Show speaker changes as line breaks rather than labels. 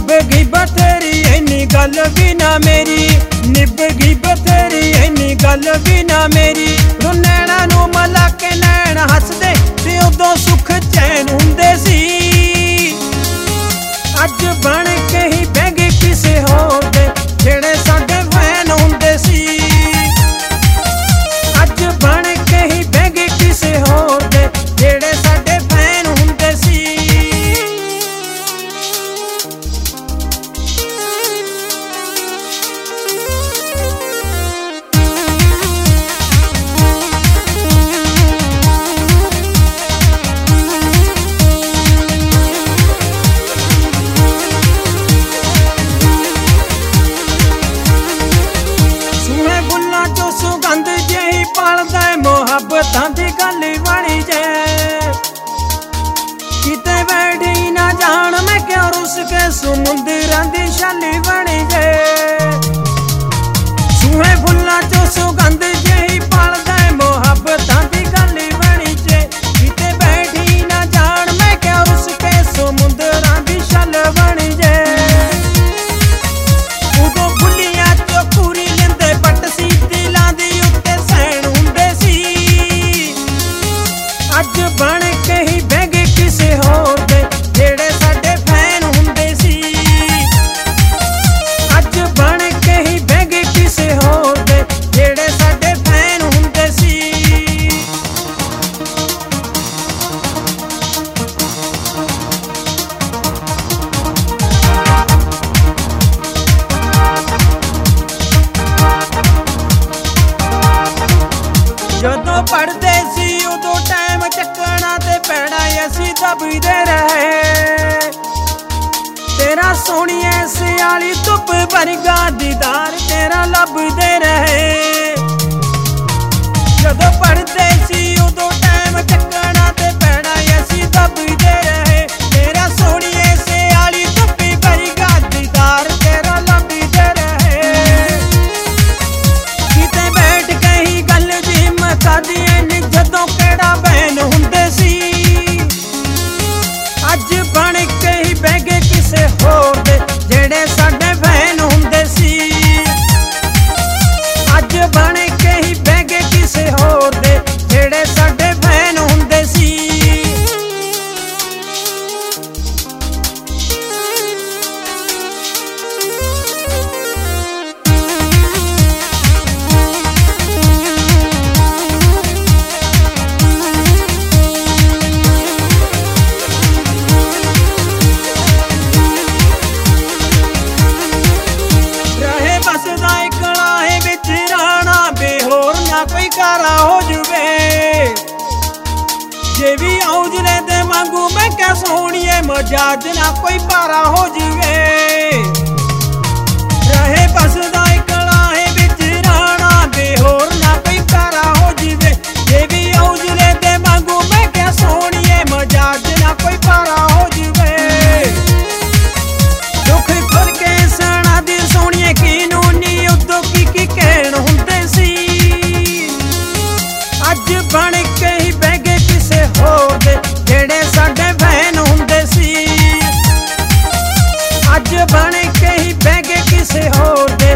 निभ गई बथेरी इन्नी गल भी ना मेरी, निभ गई बथेरी इन्नी गल भी ना मेरी। नैना नू मला के नैन हसदे ते उदों सुख चैन हुंदे सी। अज बन के ही बह गए किसे होर दे जेड़े साडे फैन हुंदे सी। अज बन के ही बह गए किसे होर दे जेड़े साडे फैन हुंदे सी। सुगंध जही पालदा मुहब्बतां दी गल बनी जे। किते बैठी ना जान मैं क्यों रुस के समुंदरां दी छाली बनी जे। सूहे फुल्लां चो सुगंध जही पालदा मुहब्बतां दी गल बनी जे। किते बैठी ना जान मैं क्यों रुस के समुंदरां दी छाल बनी जे। उदों फुल्लियां चो पूरी लेंदे पट सी अज बन के ही बह गए किसे होर दे जेड़े साडे फैन हुंदे सी। अज बन के ही बह गए किसे होर दे जेड़े साडे फैन हुंदे सी। जदों पढ़दे सी उदों टाइम चक्कना ते पैड़ा असी दबदे रहे। तेरा सोहणिए सियाली धुप वर्गा दीदार तेरा लभदे रहे। जदों पढ़दे सी उदों टाइम चक्कना ते पैड़ा असी दबदे रहे। तेरा सोहणिए सियाली धुप वर्गा दीदार तेरा लभदे रहे। किते बैठ के ही गल जी मकादियां नी जदों केड़ा बैन हुंदे सी। अज बन के ही बह गए किसे होर दे जेड़े साडे फैन हुंदे सी। अज बन के ही बह गए किसे होर दे जेड़े साडे फैन हुंदे सी। कोई कारा हो जुवे जे भी औजले दे मांगू मैं क्या सोहणिए मजाज ना कोई पारा हो जुवे। रहे बसदा इकला है बिच राणा बेहोर ना कोई कारा हो जुवे। जे भी औजले दे मांगू मैं क्या सोहणिए मजाज ना कोई पारा हो जुवे। दुख खुर के सना दी सोहणिए की नूनी उदों की कहण हुंदे सी। अज बन के ही बह गए किसे होर दे जेड़े साडे फैन हुंदे सी। अज बन के ही बह गए किसे होर दे